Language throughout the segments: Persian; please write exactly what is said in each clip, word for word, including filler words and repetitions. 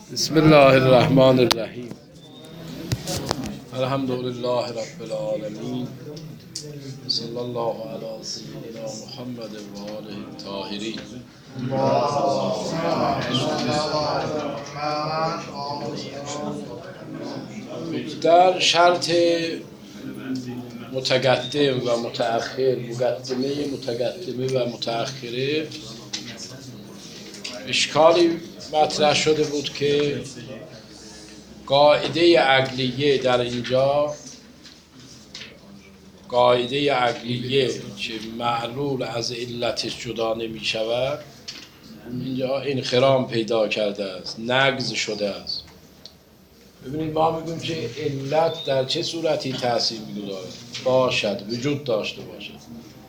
بسم الله الرحمن الرحیم. الحمد لله رب العالمین. صلی الله علی سیدنا محمد و آله الطاهرین. در شرط متقدم و متأخر، مقدمه متقدمه و متأخره، اشکالی مطرح شده بود که قاعده عقلیه در اینجا، قاعده عقلیه که معلول از علتش جدا نمی شود، اینجا انخرام پیدا کرده است، نقض شده است. ببینید ما میگیم که علت در چه صورتی تأثیر میگذارد؟ باشد، وجود داشته باشد.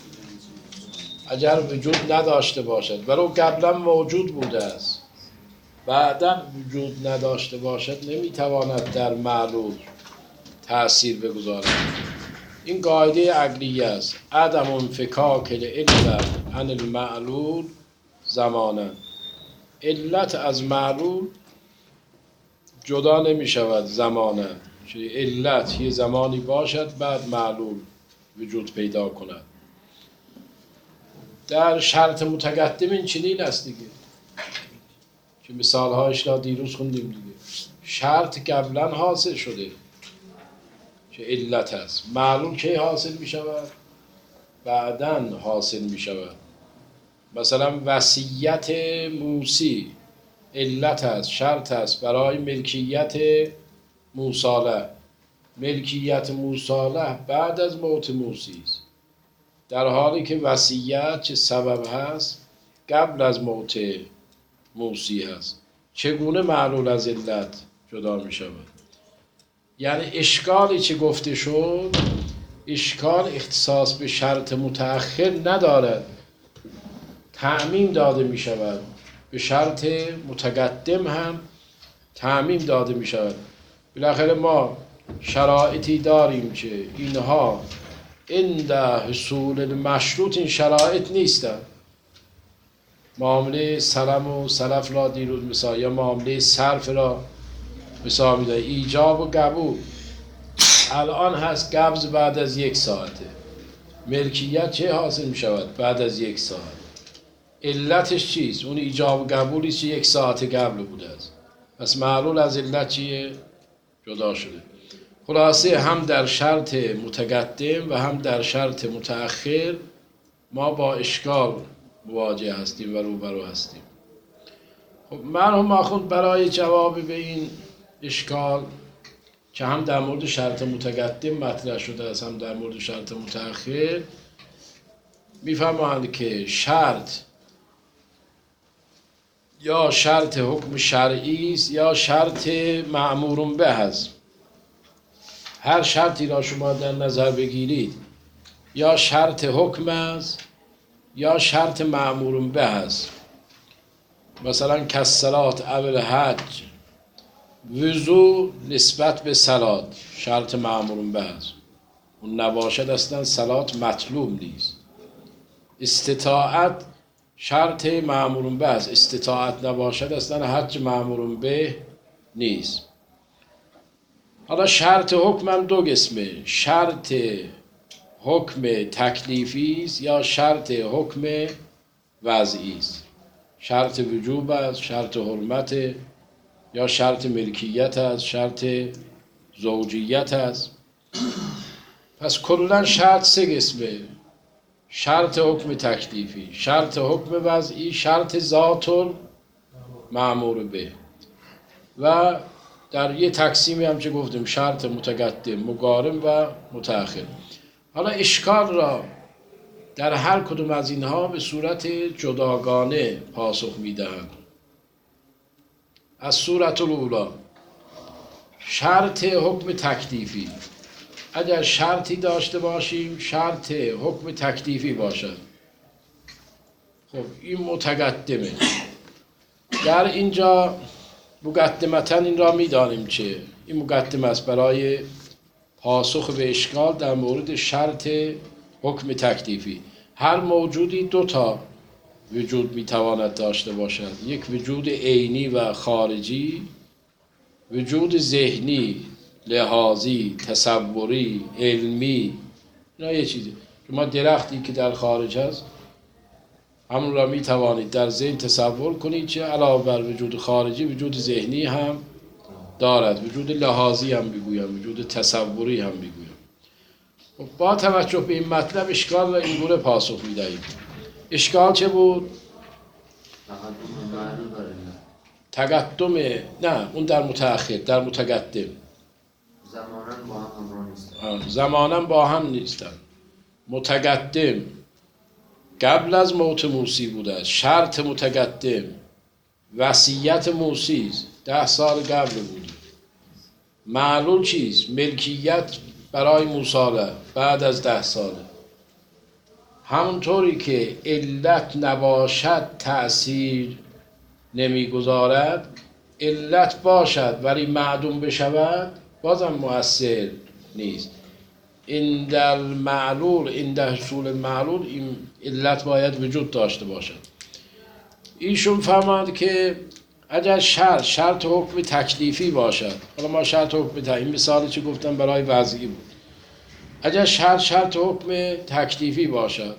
اگر وجود نداشته باشد ولو قبلا موجود بوده است، بعدا وجود نداشته باشد، نمیتواند در معلول تأثیر بگذارد. این قاعده عقلیه است. عدم انفکاک العلت عن المعلول زمانا. علت از معلول جدا نمی شود زمانا. علت یه زمانی باشد بعد معلول وجود پیدا کند. در شرط متقدم این چنین است دیگه، که مثال هایش را دیروز خوندیم دیگه. شرط قبلا حاصل شده که علت است. معلول کی حاصل می شود؟ بعداً حاصل می شود. مثلا وصیت موسی علت است، شرط است برای ملکیت موصالح. ملکیت موصالح بعد از موت موسی است، در حالی که وصیت چه سبب هست قبل از موت موسی هست. چگونه معلول از علت جدا می شود؟ یعنی اشکالی چه گفته شد، اشکال اختصاص به شرط متأخر ندارد، تعمیم داده می شود. به شرط متقدم هم تعمیم داده می شود. بالاخره ما شرایطی داریم که اینها عند حصول المشروط این شرایط نیستند. معامله سلم و سلف را دیروز مثال، یا معامله صرف را مثال میده. ایجاب و قبول الان هست، قبض بعد از یک ساعته. ملکیت چه حاصل می شود؟ بعد از یک ساعت. علتش چیست؟ اون ایجاب و قبولی که یک ساعت قبل بوده است. پس معلول از علت چیه؟ جدا شده. خلاصه هم در شرط متقدم و هم در شرط متأخر ما با اشکال مواجه هستیم و روبرو هستیم. خب مرحوم آخوند برای جواب به این اشکال که هم در مورد شرط متقدم مطرح شده است هم در مورد شرط متأخر، میفهمند که شرط یا شرط حکم شرعی است یا شرط مأمور به است. هر شرطی را شما در نظر بگیرید یا شرط حکم است یا شرط مأمور به است. مثلا کالصلات او الحج، وضو نسبت به صلات شرط مأمور به است. اون نباشد اصلا صلات مطلوب نیست. استطاعت شرط مأمور به است. استطاعت نباشد اصلا حج مأمور به نیست. حالا شرط حکم هم دو قسمه، شرط حکم تکلیفی است یا شرط حکم وضعی است. شرط وجوب است، شرط حرمت، یا شرط ملکیت است، شرط زوجیت است. پس کلا شرط سه قسمه: شرط حکم تکلیفی، شرط حکم وضعی، شرط ذات مأمور به. و در یه تقسیمی هم که گفتیم شرط متقدم، مقارن و متأخر. حالا اشکال را در هر کدوم از اینها به صورت جداگانه پاسخ میدهند. از صورت الاولی، شرط حکم تکلیفی. اگر شرطی داشته باشیم شرط حکم تکلیفی باشد، خب این متقدمه. در اینجا مقدمتا این را میدانیم که این مقدمه است برای پاسخ به اشکال در مورد شرط حکم تکلیفی. هر موجودی دو تا وجود میتواند داشته باشد، یک وجود عینی و خارجی وجود ذهنی، لحاظی، تصوری، علمی، اینا یه چیزی که ما درختی که در خارج هست همون را می توانید در ذهن تصور کنید چه علاوه بر وجود خارجی وجود ذهنی هم دارد، وجود لحاظی هم میگویم، وجود تصوری هم میگویم. با توجه به این مطلب اشکال را این گونه پاسخ میدهیم. اشکال چه بود؟ تقدم، نه اون در متأخر، در متقدم زماناً با هم همراه نیستن. زماناً با هم نیستن. متقدم قبل از موت موسی بوده، شرط متقدم وصیت موسی ده سال قبل بود. معلول چیست؟ ملکیت برای موسی بعد از ده ساله. همونطوری که علت نباشد تأثیر نمیگذارد، علت باشد ولی معدوم بشود بازم مؤثر نیست. این در معلول، این در حصول معلول این علت باید وجود داشته باشد. ایشون فرماند که اگر شرط شرط حکم تکلیفی باشد، حالا ما شرط حکم تکلیفی، این مثالی چه گفتم برای وضعی بود، اگر شرط شرط حکم تکلیفی باشد،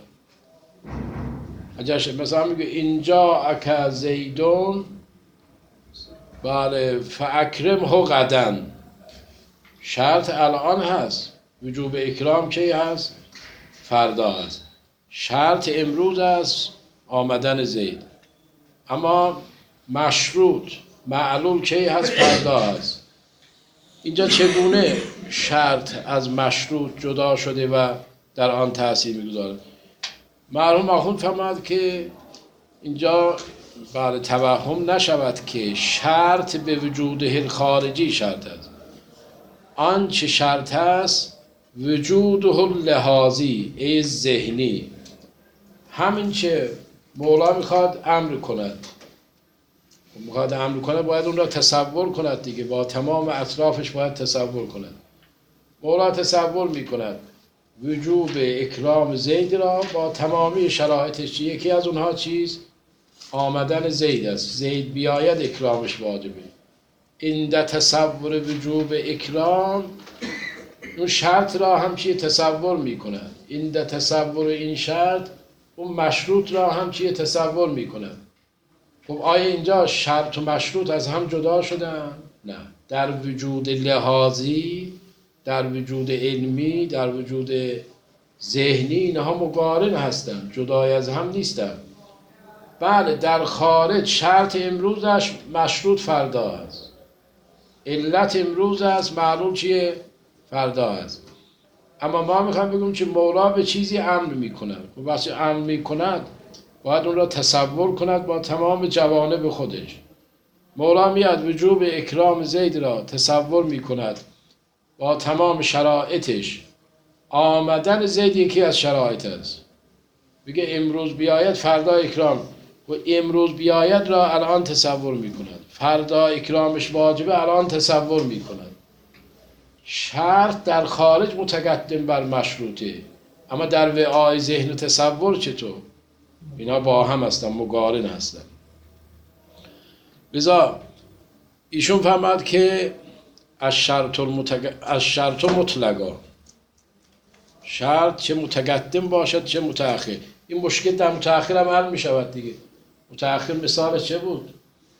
اگر مثلا میگه اینجا اک زیدون بله فاکرمه غدا، شرط الان هست، وجوب اکرام کی هست؟ فردا هست. شرط امروز است آمدن زید، اما مشروط معلول کی هست؟ فردا هست. اینجا چگونه شرط از مشروط جدا شده و در آن تأثیر میگذاره؟ مرحوم آخوند فرمود که اینجا برای توهم نشود که شرط به وجوده خارجی شرط است. آنچه شرط است وجوده لحاظی ای ذهنی، همین چه مولا میخواد امر کند، میخواد امر کند باید اون را تصور کند دیگه، با تمام اطرافش باید تصور کند. مولا تصور میکند وجوب اکرام زید را با تمامی شرایطش. یکی از اونها چیز؟ آمدن زید است. زید بیاید اکرامش واجبه. این در تصور وجوب اکرام اون شرط را هم چیه تصور میکند. این در تصور این شرط اون مشروط را هم چیه تصور میکند. خب آیا اینجا شرط و مشروط از هم جدا شدن؟ نه. در وجود لحاظی، در وجود علمی، در وجود ذهنی اینها مقارن هستند، جدای از هم نیستند. بله در خارج شرط امروزش مشروط فردا است، علت امروز است معلوم چیه؟ فردا است. اما ما میخوام بگم که مولا به چیزی امر میکند و وقتی امر میکند باید اون را تصور کند با تمام جوانب خودش. مولا میاد وجوب اکرام زید را تصور میکند با تمام شرایطش. آمدن زید یکی از شرایط است. بگه امروز بیاید فردا اکرام، و امروز بیاید را الان تصور میکند، فردا اکرامش واجبه الان تصور میکند. شرط در خارج متقدم بر مشروطه، اما در وعای ذهن و تصور چطور؟ اینا با هم هستن، مقارن هستن. لذا ایشون فهمد که از شرط المتق... از شرط مطلقا، شرط چه متقدم باشد چه متأخر. این مشکل در متأخر هم حل می شود دیگه. متأخر مثال چه بود؟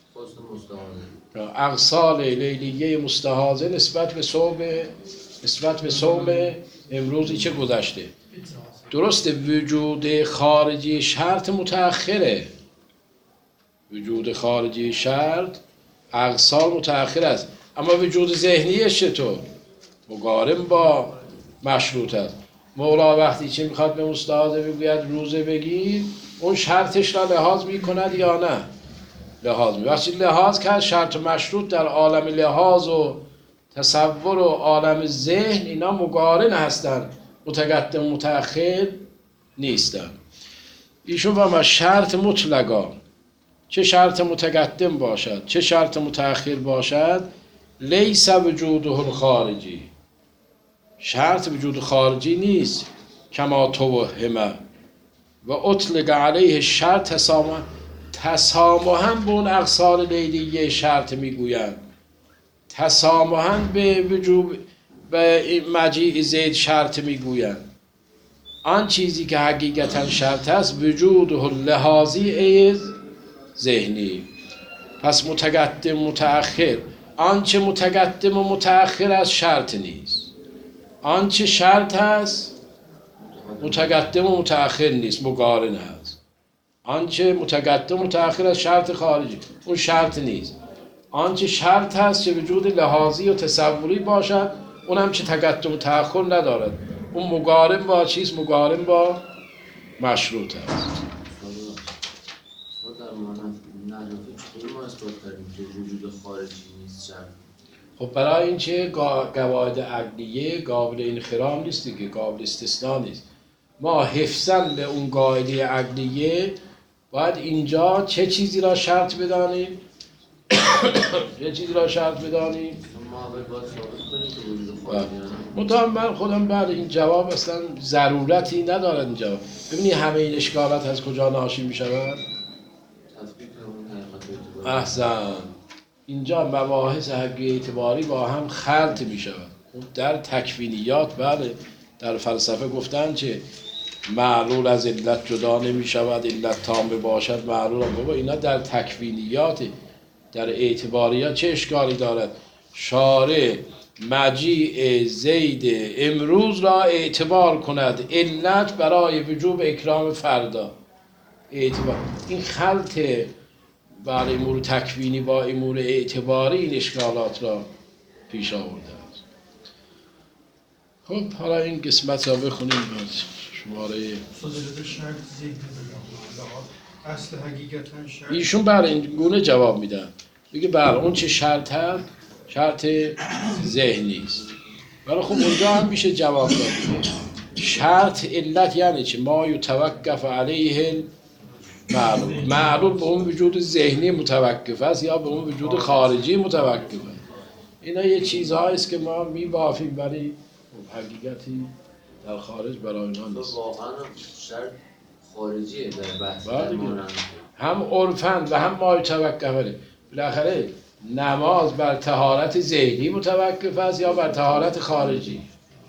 اغسال لیلیه مستحاضه نسبت به صوم، نسبت به صوم امروزی چه گذشته. درسته وجود خارجی شرط متأخره، وجود خارجی شرط اغسال متأخر است، اما وجود ذهنیش چطور؟ مقارن با مشروط است. مولا وقتی چه میخواد به مستحاضه بگوید روزه بگیر، اون شرطش را لحاظ میکند یا نه؟ لحاظ می. وقتی لحاظ کرد شرط و مشروط در عالم لحاظ و تصور و عالم ذهن اینا مقارن هستند، متقدم متأخر نیستند. ایشون فرمود شرط مطلقا، چه شرط متقدم باشد چه شرط متأخر باشد، لیس وجوده الخارجی، شرط وجود خارجی نیست. کما توهمه و اطلق علیه شرط تسامح، تسامح هم به اون اغسال لیلیه شرط میگویند. تسامحاً به وجوب به مجیع زید شرط میگویند. آن چیزی که حقیقتا شرط است وجود لحاظی ایز ذهنی. پس متقدم متأخر، آنچه متقدم و متأخر از شرط نیست. آنچه شرط است متقدم و متأخر نیست، مقارن هست. آنچه متقدم و متأخر از شرط خارجی، اون شرط نیست. آنچه شرط هست چه وجود لحاظی و تصوری باشد، اون هم چه تقدم و تأخر ندارد. اون مقارن با چیز، مقارن با مشروط هست. ما در معنی نحوه چطوری ما اثبات کردیم که وجود خارجی نیست شرط؟ خب برای این چه قواعد عقلیه قابل انخرام نیست دیگه، قابل استثناء نیست. ما حفظاً به اون قاعده عقلیه باید اینجا چه چیزی را شرط بدانیم؟ چه چیزی را شرط بدانیم؟ ما اول باید ثابت کنیم که وجود خارجی نه. مطمئن من خودم بعد این جواب اصلا ضرورتی ندارد این جواب. ببینی همه این اشکالات از کجا ناشی می شود؟ تطبیق اون حقیقت اعتباری. احسن. اینجا مباحث حقی اعتباری با هم خلط می شود. در تکوینیات بله در فلسفه گفتن چه معلول از علت جدا نمی شود، علت تامه باشد معلول هم بابا. اینا در تکوینیات، در اعتباریات چه اشکالی دارد؟ شارع مجیع زید امروز را اعتبار کند علت برای وجوب اکرام فردا. اعتبار این خلط برای امور تکوینی با امور اعتباری این اشکالات را پیش آورده است. خب حالا این قسمت را بخونیم. شماره صدرت شرط ذهنی بدم اصل حقیقتا شرط ایشون بر این گونه جواب میدن، میگه بله اون چه شرط هست شرط ذهنی است. ولی خب اونجا هم میشه جواب داد دیگه. شرط علت یعنی چه؟ ما یتوقف علیه معلول. معلول به اون وجود ذهنی متوقف است یا به اون وجود خارجی متوقف است. اینا یه چیزهایی است که ما میبافیم ولی حقیقتی در خارج برای اینا نیست. واقعا شرط خارجیه در بحث بله دیگه. درمانند. هم عرفاً و هم ما توقفه. بالاخره نماز بر طهارت ذهنی متوقف است یا بر طهارت خارجی.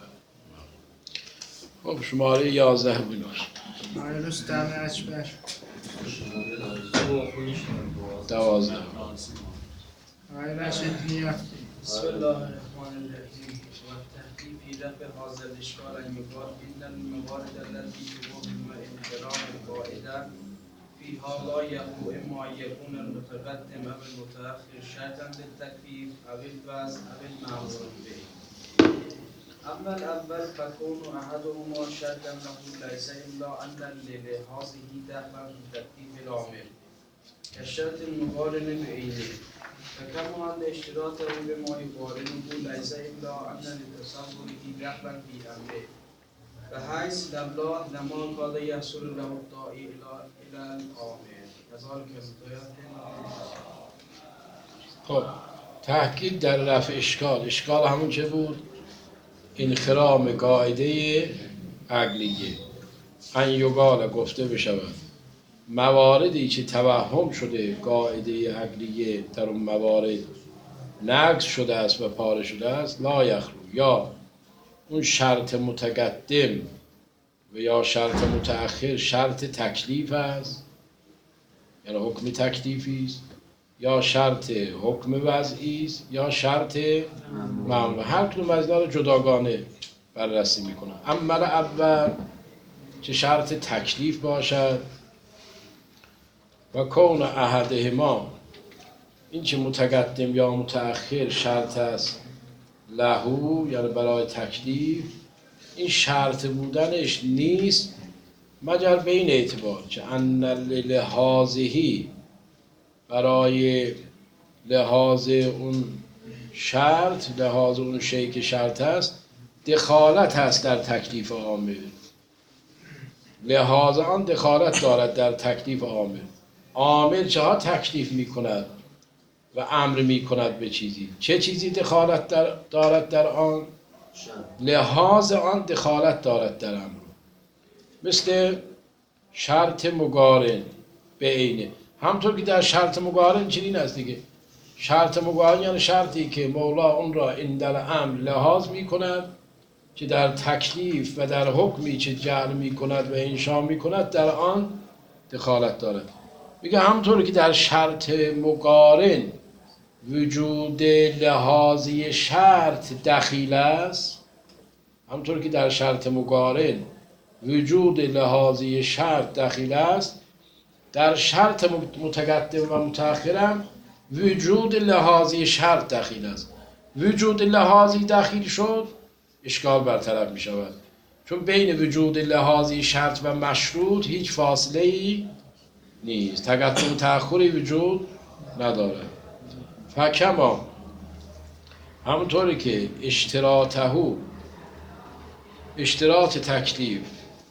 خب شماره یازده بینوش. آقای رستم اکبر دوازده. آقای رشید میاد. بسم الله الرحمن الرحیم و تحقیق فی رفع هذا الاشکال ان یقال ان الموارد التي تبوح انحرام القاعده فيها لا يقوى اما يكون المتقدم او المتأخر شرطا للتكليف او البس او المأمور به. اما الاول فكون احدهما شرطا له ليس الا ان للحاظه دخلا في تكليف العامل كالشرط المقارن بعينه فكما أن اشتراطه بما يقارنه ليس إلا أن لتصوره دخلا في أمره بحيث لله لما قد يحصل له الداعي إلى إلى الآمر كذلك متيقن. خب تحقیق در رفع اشکال. اشکال همون چه بود؟ انخرام قاعده عقلیه. ان یقال گفته بشود مواردی که توهم شده قاعده عقلیه در اون موارد نقض شده است و پاره شده است لا یخلو، یا اون شرط متقدم و یا شرط متأخر شرط تکلیف است یعنی حکم تکلیفی است، یا شرط حکم وضعی است یا شرط معمول. هر کدوم از اینا رو جداگانه بررسی میکنه. اما اول چه شرط تکلیف باشد و کون احدهما این چه متقدم یا متأخر شرط است لهو یعنی برای تکلیف، این شرط بودنش نیست مگر به این اعتبار که ان لحاظهی برای لحاظ اون شرط، لحاظ اون شیء که شرط است دخالت هست در تکلیف عامل. لحاظ آن دخالت دارد در تکلیف عامل. عامل چه ها تکلیف می کند و امر می کند به چیزی، چه چیزی دخالت در دارد در آن؟ لحاظ آن دخالت دارد در امر. مثل شرط مقارن به عینه، همطور که در شرط مقارن چنین است دیگه. شرط مقارن یعنی شرطی که مولا اون را این در امر لحاظ می کند که در تکلیف و در حکمی که جعل می کند و انشا می کند در آن دخالت دارد. میگه همطور که در شرط مقارن وجود لحاظی شرط دخیل است، همطور که در شرط مقارن وجود لحاظی شرط دخیل است، در شرط متقدم و متأخرم وجود لحاظی شرط دخیل است. وجود لحاظی دخیل شد اشکال برطرف می شود، چون بین وجود لحاظی شرط و مشروط هیچ فاصله ای نیست، تقدم و تأخری وجود نداره. فکما همونطوری که اشتراطهو اشتراط تکلیف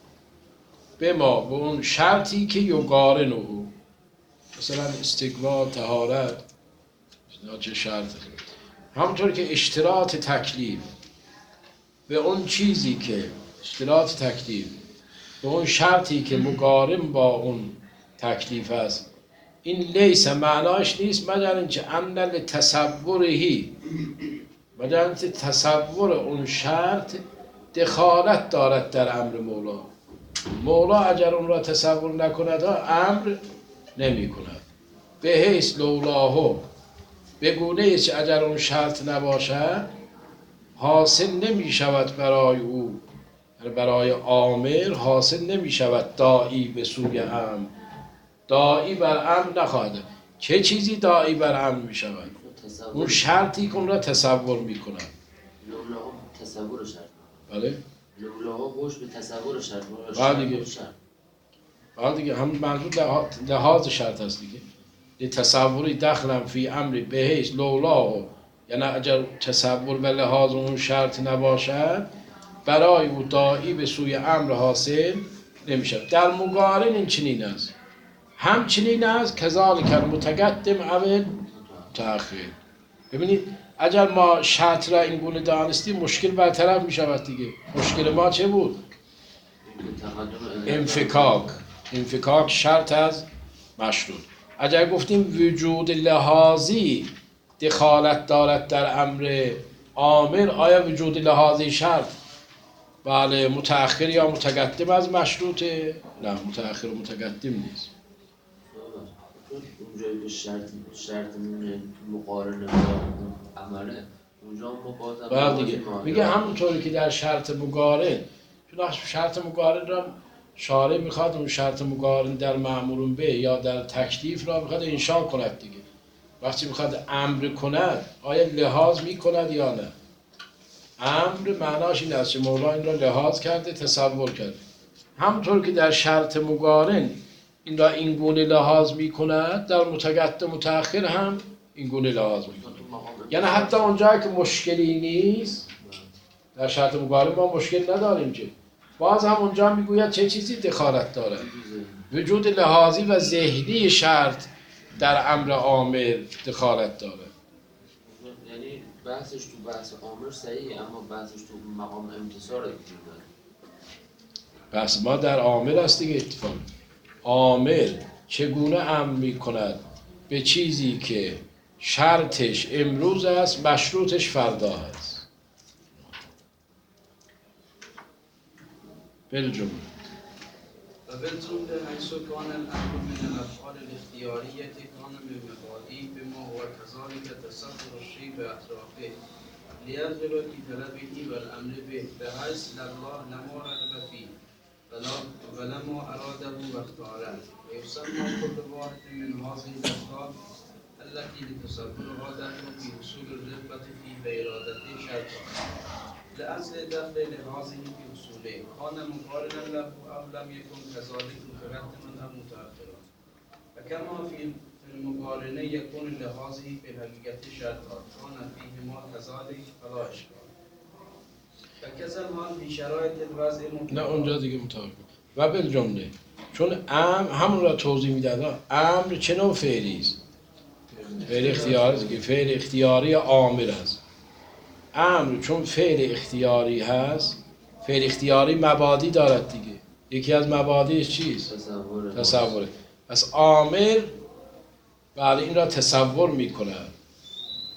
به ما به اون شرطی که یقارنه، مثلا استقبال طهارت چه شرط، همونطور که اشتراط تکلیف به اون چیزی که اشتراط تکلیف به اون شرطی که مقارن با اون تکلیف است، این لیس معناش نیست مگر اینکه ان لتصورهی، مگر اینکه تصور اون شرط دخالت دارد در امر مولا. مولا اگر اون را تصور نکند امر نمی کند. به حیث لولاهو، به گونه ای که اگر اون شرط نباشد حاصل نمی شود برای او، برای عامل حاصل نمی شود داعی به سوی امر. داعی بر امر نخواهد. چه چیزی داعی بر امر می شود؟ اون شرطی که اون را تصور می کند. لولاها تصور شرط. بله؟ لولاها گوش به تصور شرط. بله دیگه. بله دیگه، هم منظور لحاظ شرط هست دیگه. تصوری دخلم فی امری به حیث لولا، یعنی اگر تصور و لحاظ اون شرط نباشد برای او داعی به سوی امر حاصل نمی شود. در مقارن این چنین است، همچنین است کذالک المتقدم اول تأخیر. ببینید اگر ما شرط را این گونه دانستیم مشکل برطرف می شود دیگه. مشکل ما چه بود؟ انفکاک. انفکاک شرط از مشروط. اگر گفتیم وجود لحاظی دخالت دارد در امر عامل، آیا وجود لحاظی شرط بله متأخر یا متقدم از مشروطه؟ نه، متأخر و متقدم نیست. اونجایی که شرط شرط مقارنه با عمله اونجا مقاطعه. بله دیگه، میگه همونطوری که در شرط مقارن، چون شرط مقارن را شارع میخواد اون شرط مقارن در مأمور به یا در تکلیف را میخواد انشاء کند دیگه. وقتی میخواد امر کند آیا لحاظ میکند یا نه؟ امر معناش این است که مولا این را لحاظ کرده، تصور کرده. همونطور که در شرط مقارن این را این گونه لحاظ میکند، در متقدم متأخر هم این گونه لحاظ میکند. یعنی حتی اونجایی که مشکلی نیست در شرط مقارن ما مشکل نداریم که باز هم اونجا میگوید چه چیزی دخالت دارد. وجود لحاظی و ذهنی شرط در امر عامل دخالت دارد. یعنی بحثش تو بحث عامل صحیحه، اما بحثش تو مقام امتصار وجود داره. بحث ما در عامل است دیگه. اتفاق عامل چگونه امر میکند به چیزی که شرطش امروز است مشروطش فردا است. بالجمله وبالجمله حيث كان الامر من الافعال الاختياريه كان من مبادئ بما هو كذلك تصور الشيء باطرافه ليظهر في طلبه والامر به بحيث الله لما رغب فيه ولما اراده واختاره ويسمى كل واحد من هذه الافعال التي لتصورها داخل في اصول الرغبه في بارادته شرطا لأصل دخل لهذه في أصوله كان مقارنا له أو لم يكن كذلك متقدما أو متأخرا فكما في المقارنة يكون لهذه في الحقيقة شرطا كان فيهما كذلك فلا إشكال فكذا الحال في شرائط الوضع نه اونجا دیگه مطابق و بالجمله، چون امر همون را توضیح میداد. امر چه نوع فعلی است؟ فعل اختیاری است که فعل اختیاری عامل است. امر چون فعل اختیاری هست، فعل اختیاری مبادی دارد دیگه. یکی از مبادیش چیست؟ تصوره. تصوره. پس عامل بله این را تصور میکند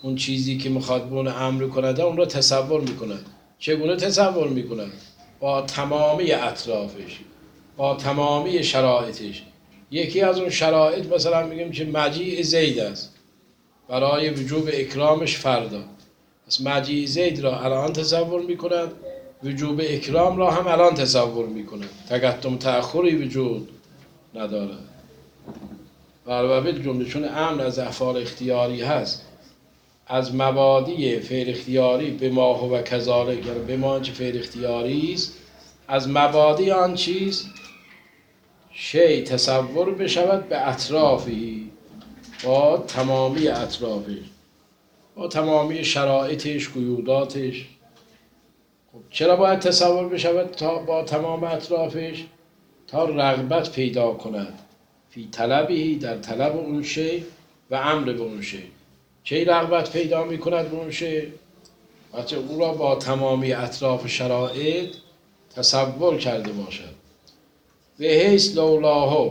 اون چیزی که میخواد به اون امر کند اون رو تصور میکند. چگونه تصور میکند؟ با تمامی اطرافش، با تمامی شرایطش. یکی از اون شرایط مثلا میگیم که مجیع زید است برای وجوب اکرامش فردا. پس مجیع زید را الان تصور میکند، وجوب اکرام را هم الان تصور میکند. تقدم تأخری وجود نداره. علاوه بر جمله چون امر از افعال اختیاری هست، از مبادی فعل اختیاری به ما هو کذالک، یعنی به ما آنچه فعل اختیاری است، از مبادی آن چیز شی تصور بشود به اطرافی، با تمامی اطرافش، با تمامی شرایطش، قیوداتش. خب چرا باید تصور بشود تا با تمام اطرافش؟ تا رغبت پیدا کند فی طلبی، در طلب اون شی و امر به اون شی. چه رغبت پیدا می کند به اون شی؟ بچه او را با تمامی اطراف شرایط تصور کرده باشد. به حیث لولاه،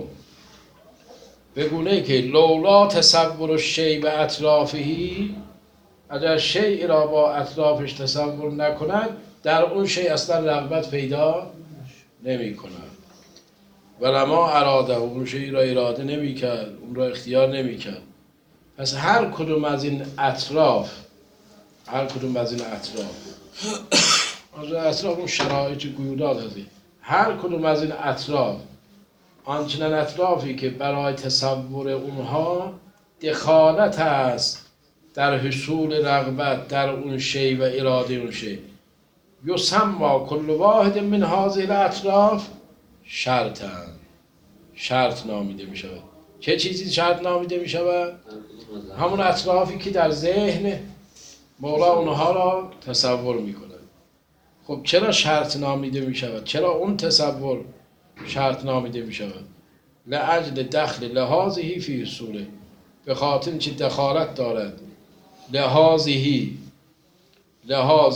به گونه که لولا تصور شی به اطرافهی، اگر شیء را با اطرافش تصور نکند در اون شی اصلا رغبت پیدا نمی کند. ولما اراده، اون شی را اراده نمی کرد، اون را اختیار نمی کرد. پس هر کدوم از این اطراف، هر کدوم از این اطراف از اطراف اون شرایط قیودات هستی، هر کدوم از این اطراف آنچنان اطرافی که برای تصور اونها دخالت است در حصول رغبت در اون شی و اراده اون شی، یسمى کل واحد من هذه الاطراف شرطا، شرط نامیده می شود. چه چیزی شرط نامیده می شود؟ همون اطرافی که در ذهن مولا اونها را تصور می کند. خب چرا شرط نامیده می شود؟ چرا اون تصور شرط نامیده می شود؟ لعجل دخل لحاظهی فی حصوله، به خاطر چه دخالت دارد لحاظهی، لحاظ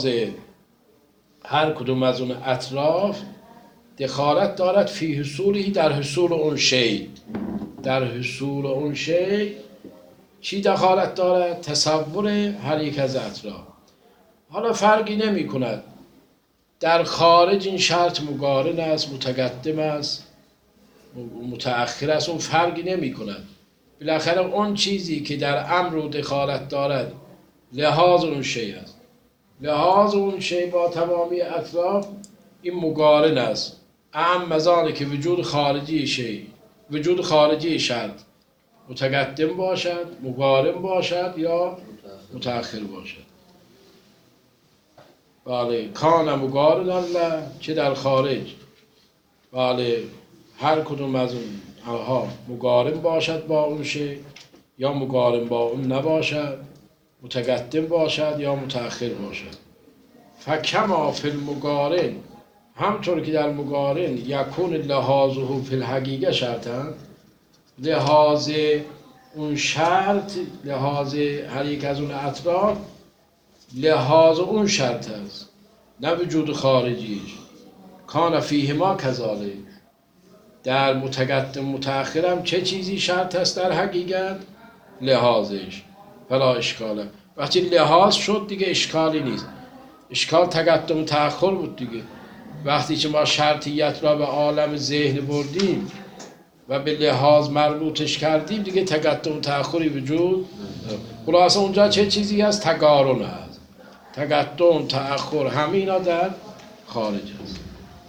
هر کدوم از اون اطراف دخالت دارد فی حصولی، در حصول اون شی، در حصول اون شی چی دخالت دارد؟ تصور هر یک از اطراف. حالا فرقی نمی کند در خارج این شرط مقارن است، متقدم است، متأخر است، اون فرقی نمی کند. بالاخره اون چیزی که در امر و دخالت دارد لحاظ اون شی است، لحاظ اون شی با تمامی اطراف این مقارن است. اهم مزانه که وجود خارجی شی، وجود خارجی شرط متقدم باشد، مقارن باشد یا متأخر باشد. بله، کان مقارن الله، چه در خارج، بله هر کدوم از اون ها مقارن باشد با اون شی یا مقارن با اون نباشد، متقدم باشد یا متأخر باشد. فکما فی المقارن، همطور که در مقارن یکون لحاظه فی الحقیقه شرطن، لحاظ اون شرط، لحاظ هر یک از اون اطراف لحاظ اون شرط است، نه وجود خارجیش. کان فیهما کذالک، در متقدم متأخرم چه چیزی شرط است در حقیقت؟ لحاظش. فلا اشکاله، وقتی لحاظ شد دیگه اشکالی نیست. اشکال تقدم تأخر بود دیگه. وقتی که ما شرطیت را به عالم ذهن بردیم و به لحاظ مربوطش کردیم دیگه تقدم تأخری وجود. خلاصه اونجا چه چیزی هست؟ تقارن هست. تقدم تأخر همینا در خارج هست.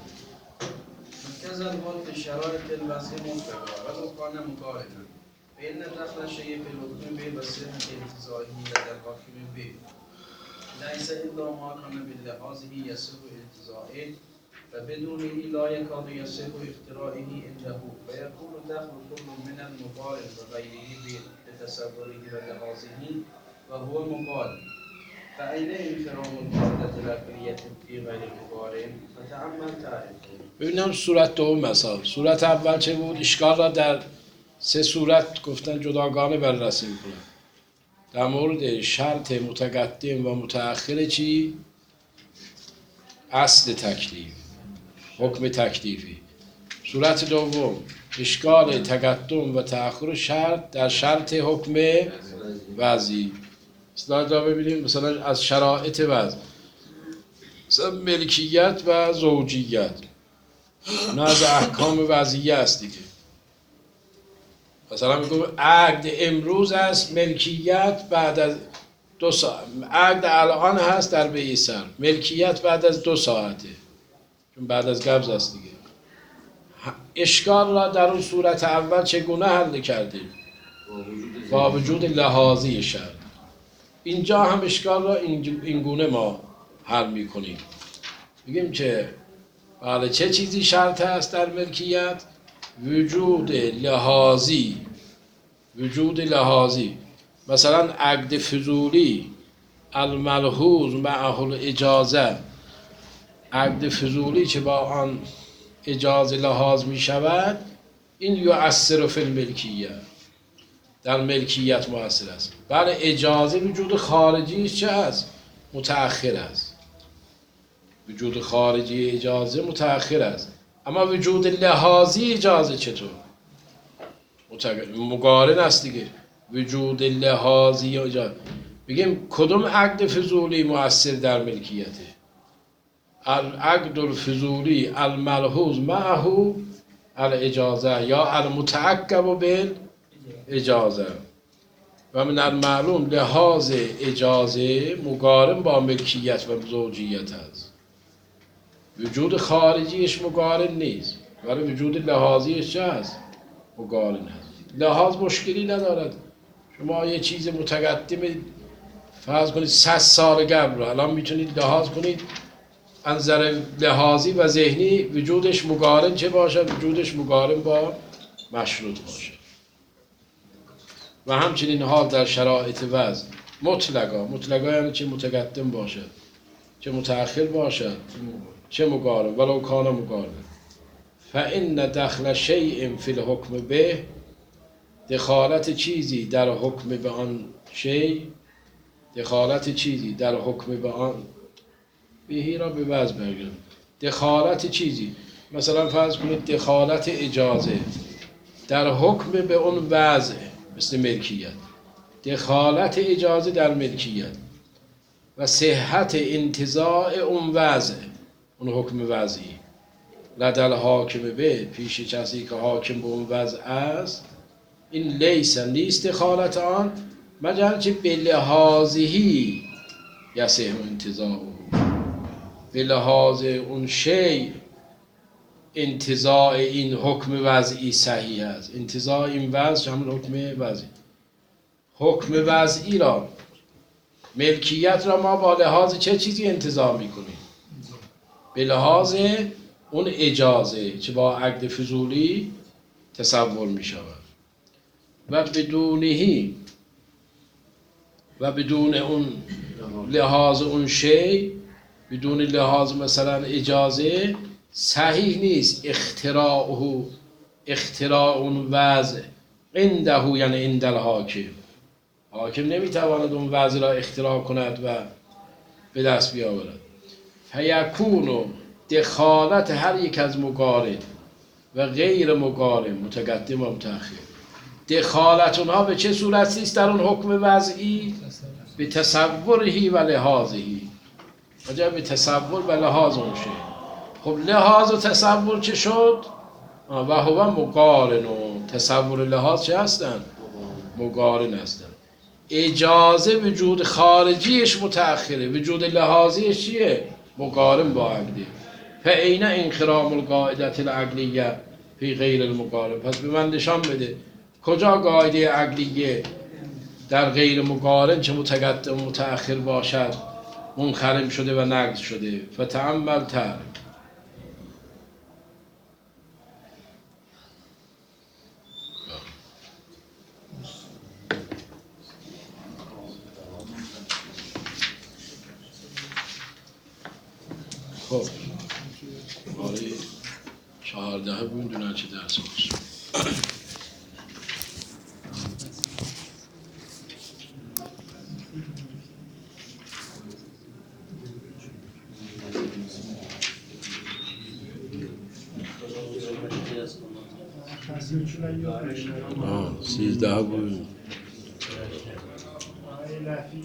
كذا الوقت شرائط الوصف مطلقة ولو كان مقارنا فإن دخل الشيء في الحكم به بصيغة انتزاعه لدى الحاكم به ليس إلا ما كان بلحاظه يصح انتزاعه فبدونه لا يكاد يصح اختراعه عنده فيكون دخل كل من المقارن وغيره بتصوره ولحاظه وهو مقارن. فأين انخرام القاعدة العقلية في غير مقارن؟ فتأمل تعرفه. ببینم صورت دوم مثال. صورت اول چه بود؟ اشکال را در سه صورت گفتن جداگانه بررسی میکنن. در مورد شرط متقدم و متأخر چی؟ اصل تکلیف، حکم تکلیفی. صورت دوم اشکال تقدم و تأخر شرط در شرط حکم وضعی. اصطلاح را ببینیم مثلا از شرایط وضع، مثلا ملکیت و زوجیت، نه از احکام وضعیه است دیگه. مثلا میگم عقد امروز است، ملکیت بعد از دو ساعت، عقد الان هست در بیع سر، ملکیت بعد از دو ساعته، چون بعد از قبض است دیگه. اشکال را در اون صورت اول چگونه حل کردیم؟ با وجود لحاظی شرط. اینجا هم اشکال را اینگونه ما حل میکنیم، میگیم که بله چه چیزی شرط است در ملکیت؟ وجود لحاظی، وجود لحاظی. مثلا عقد فضولی الملحوظ معه الاجازه، عقد فضولی که با آن اجازه لحاظ می شود، این یؤثر فی الملکیه، در ملکیت مؤثر است. بله اجازه وجود خارجی چه است؟ متأخر است. وجود خارجی اجازه متأخر است، اما وجود لحاظی اجازه چطور؟ مقارن است دیگه. وجود لحاظی اجازه، بگیم کدوم عقد فضولی مؤثر در ملکیته؟ العقد الفضولی الملحوظ معه الاجازه یا المتعقب بالاجازه. و من المعلوم لحاظ اجازه مقارن با ملکیت و زوجیت است. وجود خارجیش مقارن نیست، ولی وجود لحاظیش چه است؟ مقارن است. لحاظ مشکلی ندارد. شما یه چیز متقدم فرض کنید صد سال قبل رو الان میتونید لحاظ کنید، از نظر لحاظی و ذهنی وجودش مقارن چه باشد؟ وجودش مقارن با مشروط باشد. و همچنین حال در شرایط وضع مطلقا، مطلقا یعنی چه متقدم باشد چه متأخر باشد چه مقارن، ولو کان مقارن. فإن دخل شیء فی الحکم به، دخالت چیزی در حکم به آن شیء، دخالت چیزی در حکم به آن بهی را به وضع برگرد. دخالت چیزی، مثلا فرض کنید دخالت اجازه در حکم به اون وضع، مثل ملکیت، دخالت اجازه در ملکیت و صحت انتزاع اون وضع، اون حکم وضعی لدل حاکم به، پیش کسی که حاکم به اون وضع است، این لیس نیست دخالت آن مگر چه به لحاظهی یصح انتزاعه، به لحاظ اون شی انتزاع این حکم وضعی صحیح است. انتزاع این وضع همون حکم وضعی، حکم وضعی را، ملکیت را ما با لحاظ چه چیزی انتزاع میکنیم؟ به لحاظ اون اجازه که با عقد فضولی تصور میشود. و بدونهی، و بدون اون لحاظ اون شی، بدون لحاظ مثلا اجازه صحیح نیست اختراعه، اختراع اون وضع عنده، یعنی عند الحاکم. حاکم نمیتواند اون وضع را اختراع کند و به دست بیاورد. فیکون دخالت هر یک از مقارن و غیر مقارن، متقدم و متأخر، دخالت اونها به چه صورت است در اون حکم وضعی؟ به تصورهی و لحاظهی، وجه به تصور و لحاظ اون شد. خب لحاظ و تصور چه شد؟ و هو مقارن، و تصور لحاظ چه هستن؟ مقارن هستن. اجازه وجود خارجیش متأخره، وجود لحاظیش چیه؟ مقارن با عقلی. فعین انخرام القاعدة العقلیه فی غیر المقارن. پس به من نشان بده کجا قاعده عقلیه در غیر مقارن چه متقدم و متأخر باشد منخرم شده و نقض شده. فتأمل تر. خب آره چهارده بود دونن چه درس باشه. آه سیزده بود.